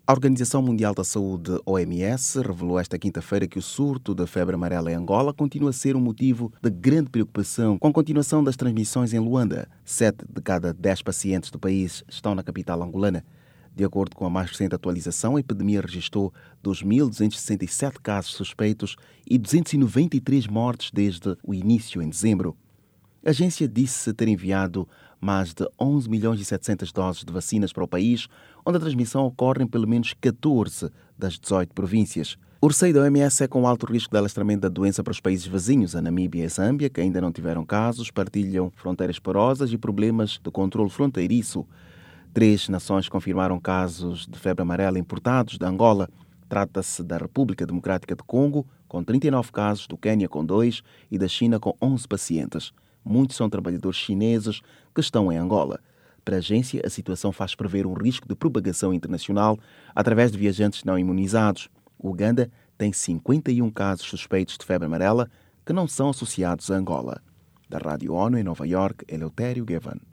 A Organização Mundial da Saúde, OMS, revelou esta quinta-feira que o surto da febre amarela em Angola continua a ser um motivo de grande preocupação com a continuação das transmissões em Luanda. 7 de cada 10 pacientes do país estão na capital angolana. De acordo com a mais recente atualização, a epidemia registrou 2.267 casos suspeitos e 293 mortes desde o início em dezembro. A agência disse ter enviado mais de 11 milhões e 700 doses de vacinas para o país, onde a transmissão ocorre em pelo menos 14 das 18 províncias. O receio da OMS é com alto risco de alastramento da doença para os países vizinhos. A Namíbia e a Zâmbia, que ainda não tiveram casos, partilham fronteiras porosas e problemas de controle fronteiriço. 3 nações confirmaram casos de febre amarela importados da Angola. Trata-se da República Democrática do Congo, com 39 casos, do Quênia com 2 e da China com 11 pacientes. Muitos são trabalhadores chineses que estão em Angola. Para a agência, a situação faz prever um risco de propagação internacional através de viajantes não imunizados. O Uganda tem 51 casos suspeitos de febre amarela que não são associados a Angola. Da Rádio ONU em Nova Iorque, Eleutério Gavan.